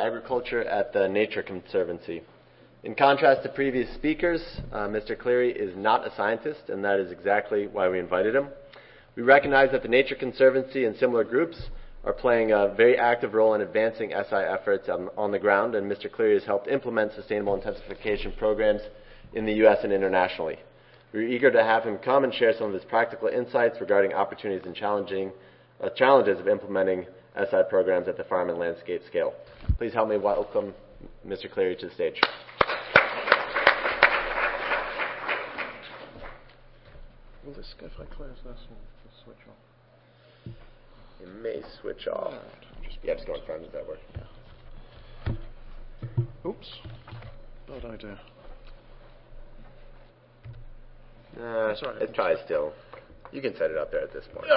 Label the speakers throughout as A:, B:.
A: agriculture at the Nature Conservancy. In contrast to previous speakers, Mr. Cleary is not a scientist, and that is exactly why we invited him. We recognize that the Nature Conservancy and similar groups are playing a very active role in advancing SI efforts on the ground, and Mr. Cleary has helped implement sustainable intensification programs in the U.S. and internationally. We're eager to have him come and share some of his practical insights regarding opportunities and challenges of implementing SI programs at the farm and landscape scale. Please help me welcome Mr. Cleary to the stage.
B: Will this go if I close this and just switch off?
A: You may switch off. Just go in front. Does that work?
B: Yeah. Oops. Bad idea.
A: It's probably still. You can set it up there at this point.
B: Yeah.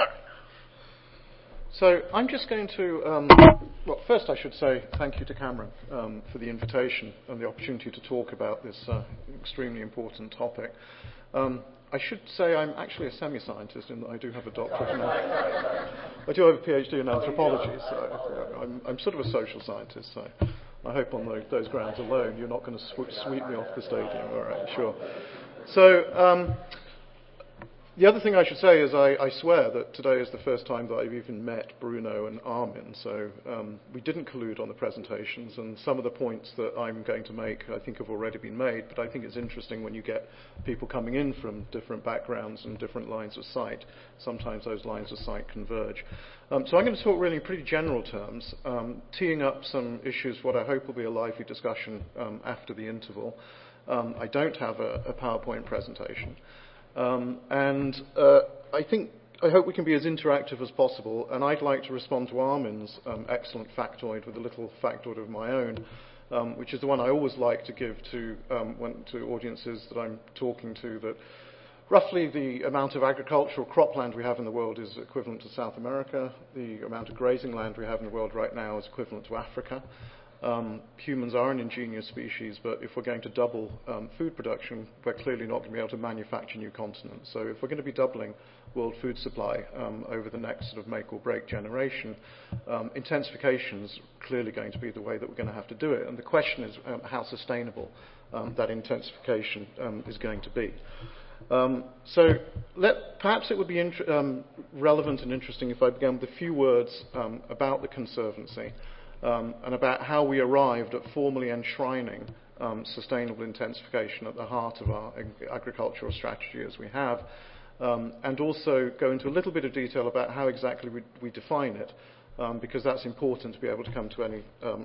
B: So I'm just going to, well, first I should say thank you to Cameron for the invitation and the opportunity to talk about this extremely important topic. I should say I'm actually a semi-scientist in that I do have a doctorate in I do have a PhD in anthropology, so I'm sort of a social scientist, so I hope on those grounds alone you're not going to sweep me off the stadium. All right, sure. So the other thing I should say is I swear that today is the first time that I've even met Bruno and Armin, so we didn't collude on the presentations, and some of the points that I'm going to make I think have already been made, but I think it's interesting when you get people coming in from different backgrounds and different lines of sight. Sometimes those lines of sight converge. So I'm going to talk really in pretty general terms, teeing up some issues, what I hope will be a lively discussion after the interval. I don't have a PowerPoint presentation. I hope we can be as interactive as possible, and I'd like to respond to Armin's excellent factoid with a little factoid of my own, which is the one I always like to give to audiences that I'm talking to, that roughly the amount of agricultural cropland we have in the world is equivalent to South America. The amount of grazing land we have in the world right now is equivalent to Africa. Humans are an ingenious species, but if we're going to double food production, we're clearly not going to be able to manufacture new continents. So if we're going to be doubling world food supply over the next sort of make or break generation, intensification is clearly going to be the way that we're going to have to do it. And the question is how sustainable that intensification is going to be. Perhaps it would be relevant and interesting if I began with a few words about the Conservancy. And about how we arrived at formally enshrining sustainable intensification at the heart of our agricultural strategy as we have, and also go into a little bit of detail about how exactly we define it, because that's important to be able to come to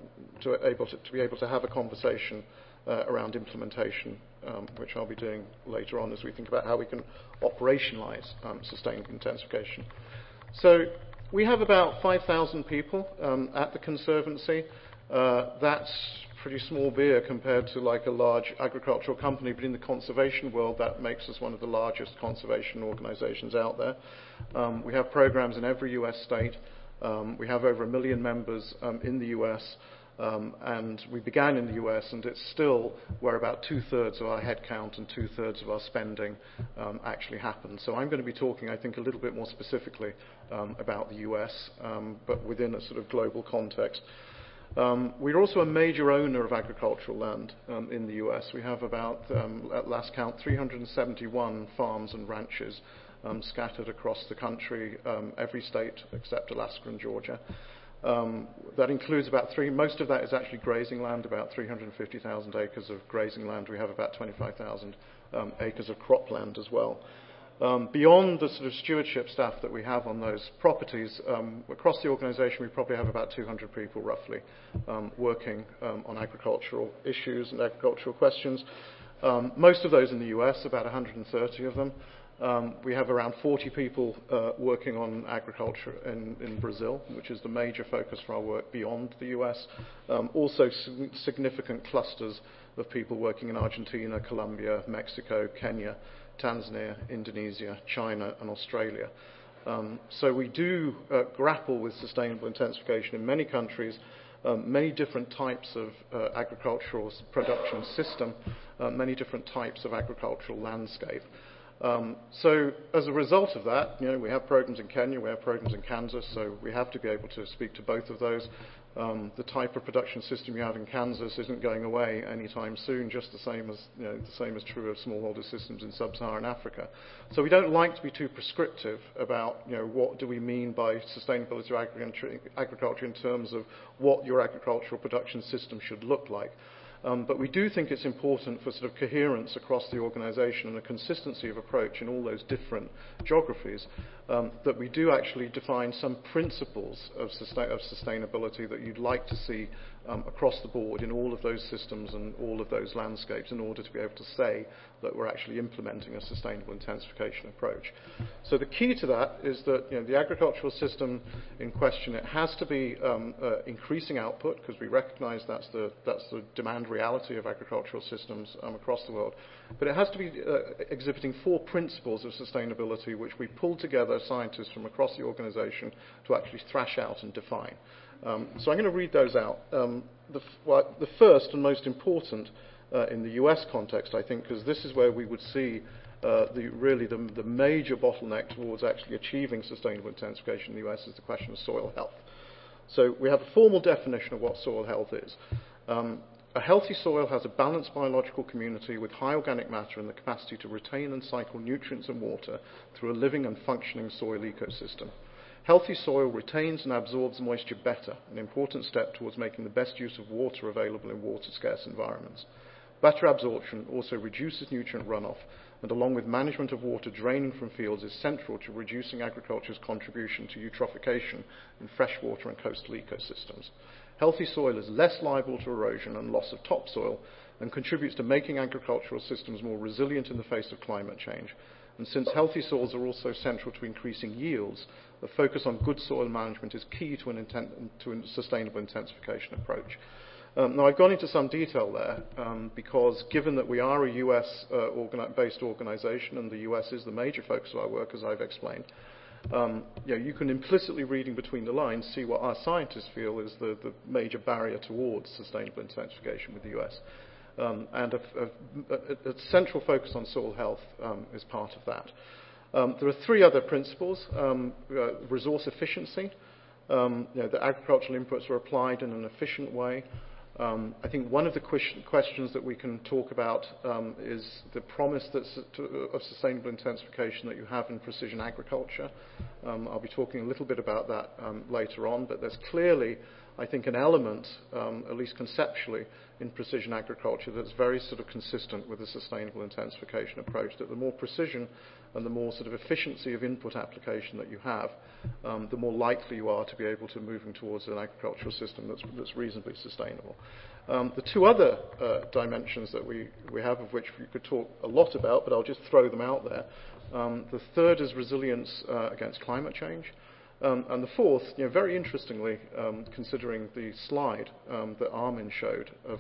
B: to be able to have a conversation around implementation, which I'll be doing later on as we think about how we can operationalize sustainable intensification. So we have about 5,000 people at the Conservancy. That's pretty small beer compared to like a large agricultural company, but in the conservation world that makes us one of the largest conservation organizations out there. We have programs in every US state. We have over 1 million members in the US, and we began in the US, and it's still where about 2/3 of our headcount and 2/3 of our spending actually happens. So I'm going to be talking, I think, a little bit more specifically about the US, but within a sort of global context. We're also a major owner of agricultural land in the US. We have about, at last count, 371 farms and ranches scattered across the country, every state except Alaska and Georgia. That includes most of that is actually grazing land, about 350,000 acres of grazing land. We have about 25,000 acres of cropland as well. Beyond the sort of stewardship staff that we have on those properties, across the organization we probably have about 200 people roughly working on agricultural issues and agricultural questions. Most of those in the US, about 130 of them. We have around 40 people working on agriculture in Brazil, which is the major focus for our work beyond the US. Also significant clusters of people working in Argentina, Colombia, Mexico, Kenya, Tanzania, Indonesia, China, and Australia. So we do grapple with sustainable intensification in many countries, many different types of agricultural production system, many different types of agricultural landscape. So as a result of that, we have programs in Kenya, we have programs in Kansas, so we have to be able to speak to both of those. The type of production system you have in Kansas isn't going away anytime soon, just the same as true of smallholder systems in sub-Saharan Africa. So we don't like to be too prescriptive about what do we mean by sustainability of agriculture in terms of what your agricultural production system should look like. But we do think it's important for sort of coherence across the organisation and a consistency of approach in all those different geographies, that we do actually define some principles of sustainability that you'd like to see across the board in all of those systems and all of those landscapes in order to be able to say that we're actually implementing a sustainable intensification approach. So the key to that is that the agricultural system in question, it has to be increasing output, because we recognise that's the demand reality of agricultural systems across the world. But it has to be exhibiting 4 principles of sustainability which we pull together scientists from across the organisation to actually thrash out and define. So I'm going to read those out. The first and most important in the US context, I think, because this is where we would see the major bottleneck towards actually achieving sustainable intensification in the US, is the question of soil health. So we have a formal definition of what soil health is. A healthy soil has a balanced biological community with high organic matter and the capacity to retain and cycle nutrients and water through a living and functioning soil ecosystem. Healthy soil retains and absorbs moisture better, an important step towards making the best use of water available in water-scarce environments. Better absorption also reduces nutrient runoff, and along with management of water draining from fields, is central to reducing agriculture's contribution to eutrophication in freshwater and coastal ecosystems. Healthy soil is less liable to erosion and loss of topsoil, and contributes to making agricultural systems more resilient in the face of climate change. And since healthy soils are also central to increasing yields, the focus on good soil management is key to a sustainable intensification approach. Now, I've gone into some detail there because given that we are a US-based organisation and the US is the major focus of our work, as I've explained, you can implicitly, reading between the lines, see what our scientists feel is the major barrier towards sustainable intensification with the US. And a central focus on soil health is part of that. There are 3 other principles. Resource efficiency. The agricultural inputs are applied in an efficient way. I think one of the questions that we can talk about is the promise of sustainable intensification that you have in precision agriculture. I'll be talking a little bit about that later on, but there's clearly, I think, an element, at least conceptually, in precision agriculture that's very sort of consistent with the sustainable intensification approach, that the more precision and the more sort of efficiency of input application that you have, the more likely you are to be able to moving towards an agricultural system that's reasonably sustainable. The 2 other dimensions that we have, of which we could talk a lot about, but I'll just throw them out there. The third is resilience against climate change. And the 4th, very interestingly, considering the slide that Armin showed of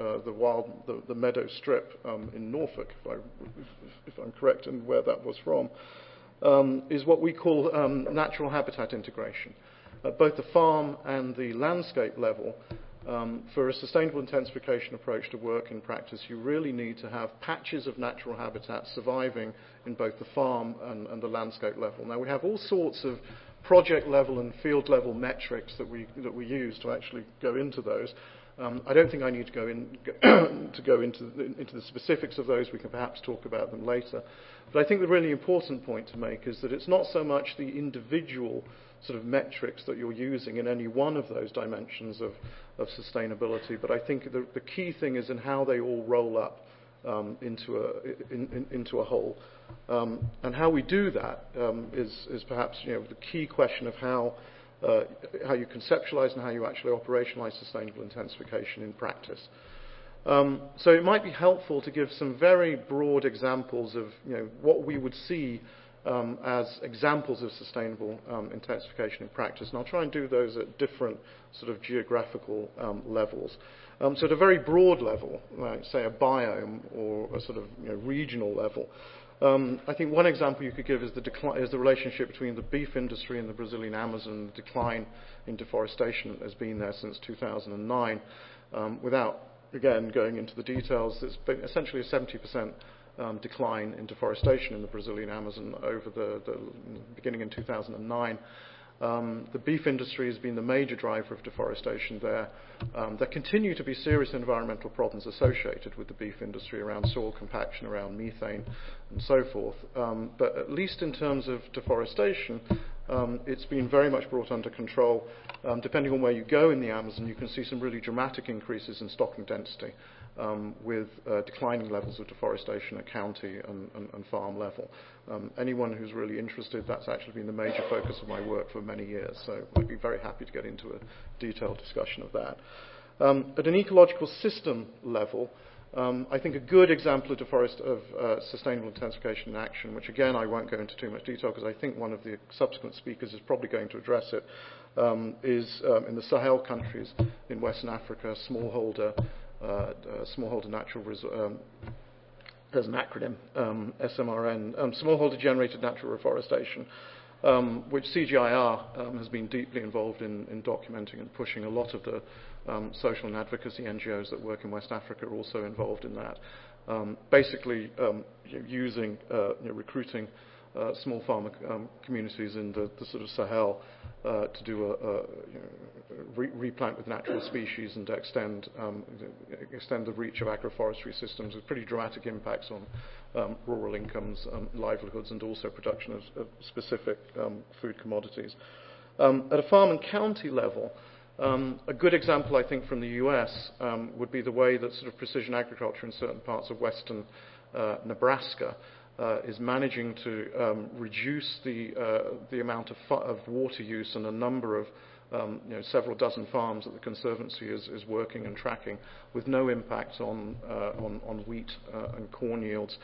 B: the meadow strip in Norfolk, if I'm correct in where that was from, is what we call natural habitat integration. At both the farm and the landscape level, for a sustainable intensification approach to work in practice, you really need to have patches of natural habitat surviving in both the farm and the landscape level. Now, we have all sorts of project level and field level metrics that we use to actually go into those. I don't think I need to go into the specifics of those. We can perhaps talk about them later. But I think the really important point to make is that it's not so much the individual sort of metrics that you're using in any one of those dimensions of sustainability, but I think the key thing is in how they all roll up into a whole. And how we do that is perhaps the key question of how you conceptualize and how you actually operationalize sustainable intensification in practice. So it might be helpful to give some very broad examples of what we would see as examples of sustainable intensification in practice, and I'll try and do those at different sort of geographical levels. So at a very broad level, like say a biome or a sort of regional level, I think one example you could give is the relationship between the beef industry and the Brazilian Amazon. The decline in deforestation has been there since 2009. Without, again, going into the details, there's been essentially a 70% decline in deforestation in the Brazilian Amazon over the beginning in 2009. The beef industry has been the major driver of deforestation there. There continue to be serious environmental problems associated with the beef industry around soil compaction, around methane, and so forth. But at least in terms of deforestation, it's been very much brought under control. Depending on where you go in the Amazon, you can see some really dramatic increases in stocking density with declining levels of deforestation at county and farm level. Anyone who's really interested, that's actually been the major focus of my work for many years, so I'd be very happy to get into a detailed discussion of that. At an ecological system level, I think a good example of sustainable intensification in action, which again I won't go into too much detail because I think one of the subsequent speakers is probably going to address it, is in the Sahel countries in Western Africa, smallholder natural resource. There's an acronym, SMRN, smallholder generated natural reforestation, which CGIAR has been deeply involved in documenting and pushing. A lot of the social and advocacy NGOs that work in West Africa are also involved in that. Basically, using, recruiting small farmer communities in the sort of Sahel to do replant with natural species and to extend the reach of agroforestry systems with pretty dramatic impacts on rural incomes, livelihoods, and also production of specific food commodities. At a farm and county level, a good example, I think, from the US would be the way that sort of precision agriculture in certain parts of western Nebraska is managing to reduce the amount of water use and a number of several dozen farms that the Conservancy is working and tracking with no impact on wheat and corn yields.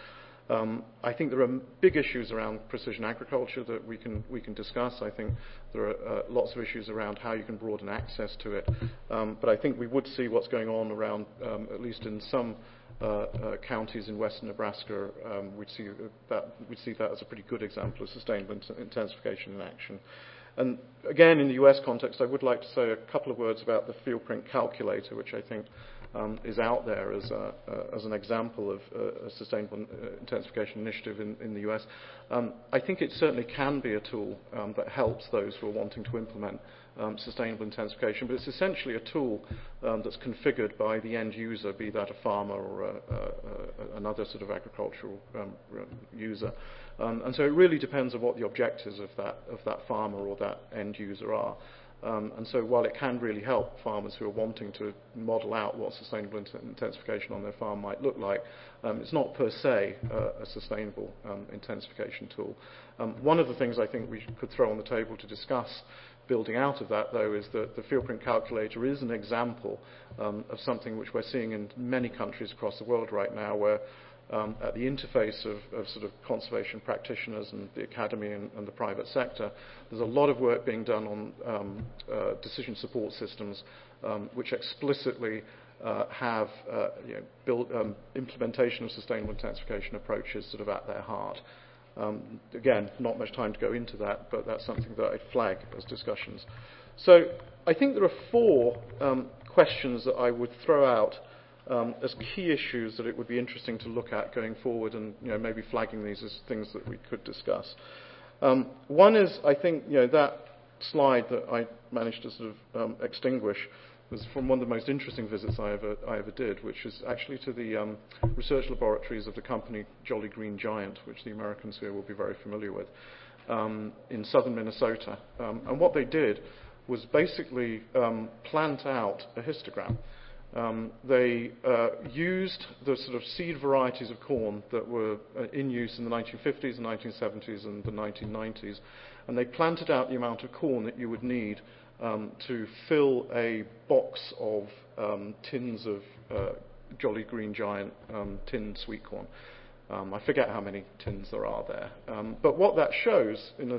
B: I think there are big issues around precision agriculture that we can discuss. I think there are lots of issues around how you can broaden access to it. But I think we would see what's going on around, at least in some counties in western Nebraska, we'd see that as a pretty good example of sustainable intensification in action. And again, in the US context, I would like to say a couple of words about the field print calculator, which I think is out there as an example of a sustainable intensification initiative in the US. I think it certainly can be a tool that helps those who are wanting to implement sustainable intensification, but it's essentially a tool that's configured by the end user, be that a farmer or another sort of agricultural user. And so it really depends on what the objectives of that farmer or that end user are. And so while it can really help farmers who are wanting to model out what sustainable intensification on their farm might look like, it's not per se a sustainable intensification tool. One of the things I think we could throw on the table to discuss building out of that, though, is that the field print calculator is an example of something which we're seeing in many countries across the world right now, where at the interface of sort of conservation practitioners and the academy and the private sector, there's a lot of work being done on decision support systems which explicitly have implementation of sustainable intensification approaches sort of at their heart. Again, not much time to go into that, but that's something that I'd flag as discussions. So I think there are four questions that I would throw out as key issues that it would be interesting to look at going forward, and maybe flagging these as things that we could discuss. One is, I think, that slide that I managed to sort of extinguish was from one of the most interesting visits I ever did, which is actually to the research laboratories of the company Jolly Green Giant, which the Americans here will be very familiar with, in southern Minnesota. And what they did was basically plant out a histogram. They used the sort of seed varieties of corn that were in use in the 1950s, the 1970s, and the 1990s, and they planted out the amount of corn that you would need to fill a box of tins of Jolly Green Giant tinned sweet corn. I forget how many tins there are there, but what that shows in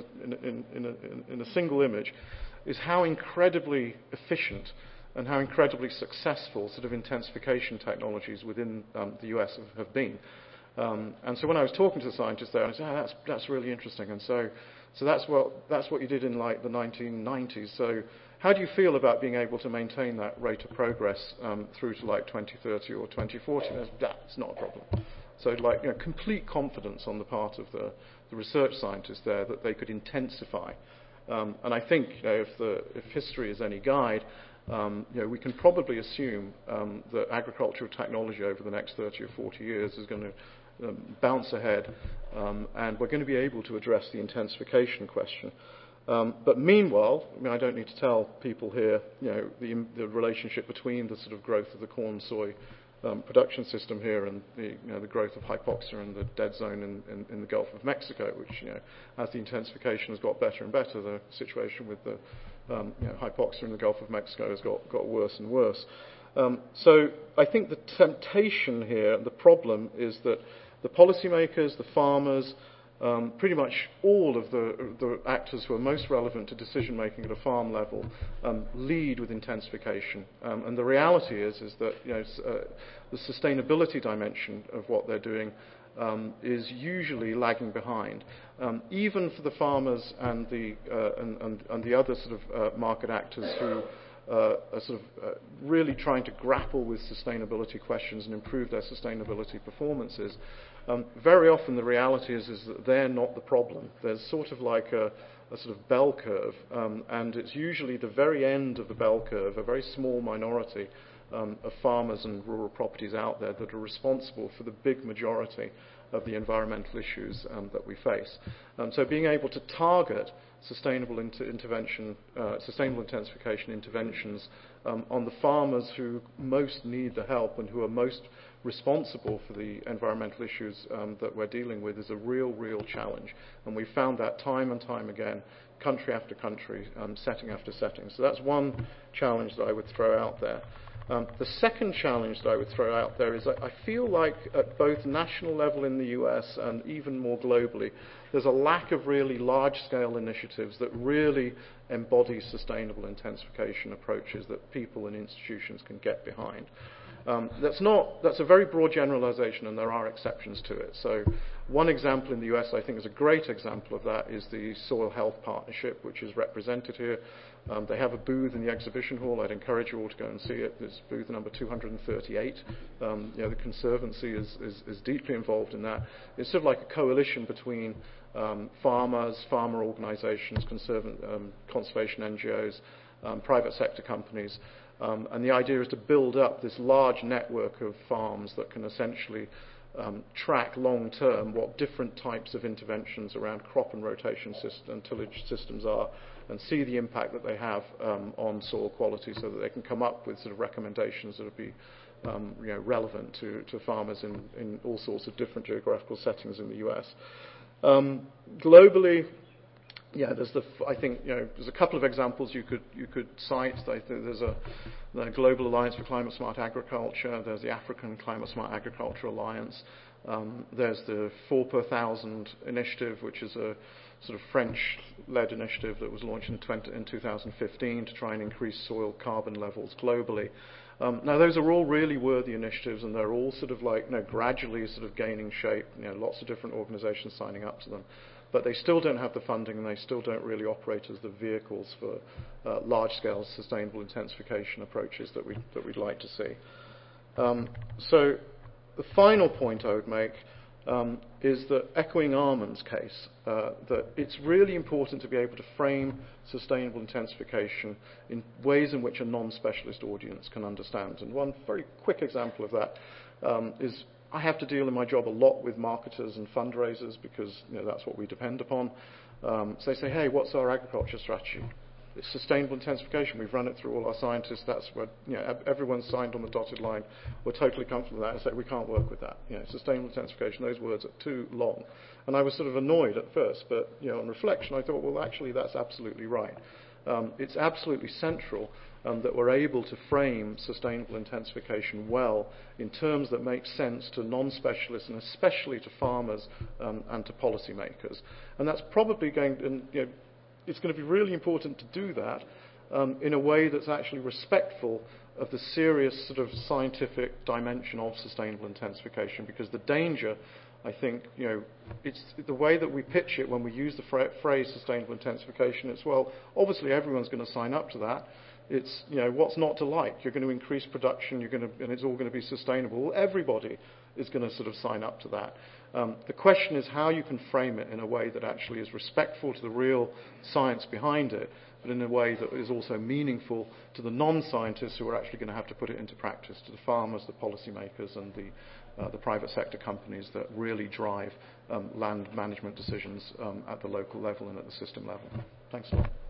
B: a single image is how incredibly efficient and how incredibly successful sort of intensification technologies within the US have been. And so when I was talking to the scientists there, I said, that's really interesting. And so that's what you did in like the 1990s. So how do you feel about being able to maintain that rate of progress through to like 2030 or 2040? That's not a problem. So like complete confidence on the part of the research scientists there that they could intensify And I think if history is any guide, we can probably assume that agricultural technology over the next 30 or 40 years is going to bounce ahead, and we're going to be able to address the intensification question. But meanwhile, I don't need to tell people here, the relationship between the sort of growth of the corn soy production system here and the growth of hypoxia in the dead zone in the Gulf of Mexico, which, as the intensification has got better and better, the situation with the hypoxia in the Gulf of Mexico has got worse and worse. So I think the temptation here, the problem, is that the policymakers, the farmers, pretty much all of the actors who are most relevant to decision making at a farm level lead with intensification. And the reality is that the sustainability dimension of what they're doing is usually lagging behind. Even for the farmers and the other sort of market actors who are sort of really trying to grapple with sustainability questions and improve their sustainability performances, very often the reality is that they're not the problem. There's sort of like a sort of bell curve, and it's usually the very end of the bell curve, a very small minority of farmers and rural properties out there that are responsible for the big majority of the environmental issues that we face. So being able to target sustainable intensification interventions on the farmers who most need the help and who are most responsible for the environmental issues that we're dealing with is a real challenge. And we've found that time and time again, country after country, setting after setting. So that's one challenge that I would throw out there. The second challenge that I would throw out there is I feel like at both national level in the US and even more globally, there's a lack of really large-scale initiatives that really embody sustainable intensification approaches that people and institutions can get behind. That's a very broad generalization, and there are exceptions to it. So one example in the US I think is a great example of that is the Soil Health Partnership, which is represented here. They have a booth in the exhibition hall. I'd encourage you all to go and see it. It's booth number 238. The Conservancy is deeply involved in that. It's sort of like a coalition between farmers, farmer organizations, conservation NGOs, private sector companies. And the idea is to build up this large network of farms that can essentially track long-term what different types of interventions around crop and rotation and tillage systems are, and see the impact that they have on soil quality, so that they can come up with sort of recommendations that would be relevant to farmers in all sorts of different geographical settings in the US. Globally, I think there's a couple of examples you could cite. I think there's the Global Alliance for Climate Smart Agriculture. There's the African Climate Smart Agriculture Alliance. There's the 4 per 1,000 initiative, which is a sort of French-led initiative that was launched in 2015 to try and increase soil carbon levels globally. Now, those are all really worthy initiatives, and they're all sort of like gradually sort of gaining shape. Lots of different organizations signing up to them. But they still don't have the funding, and they still don't really operate as the vehicles for large-scale sustainable intensification approaches that we'd like to see. So the final point I would make is that, echoing Armand's case, that it's really important to be able to frame sustainable intensification in ways in which a non-specialist audience can understand. And one very quick example of that is I have to deal in my job a lot with marketers and fundraisers because that's what we depend upon. So they say, hey, what's our agriculture strategy? It's sustainable intensification. We've run it through all our scientists. That's what everyone's signed on the dotted line. We're totally comfortable with that. I say we can't work with that. Sustainable intensification. Those words are too long. And I was sort of annoyed at first, but on reflection, I thought, well, actually, that's absolutely right. It's absolutely central that we're able to frame sustainable intensification well in terms that make sense to non-specialists and especially to farmers and to policymakers. And that's probably it's going to be really important to do that in a way that's actually respectful of the serious sort of scientific dimension of sustainable intensification, because the danger, I think, it's the way that we pitch it when we use the phrase sustainable intensification. It's, well, obviously everyone's going to sign up to that. It's, what's not to like? You're going to increase production, and it's all going to be sustainable. Everybody is going to sort of sign up to that. The question is how you can frame it in a way that actually is respectful to the real science behind it, but in a way that is also meaningful to the non-scientists who are actually going to have to put it into practice, to the farmers, the policymakers, and the private sector companies that really drive land management decisions at the local level and at the system level. Thanks a lot.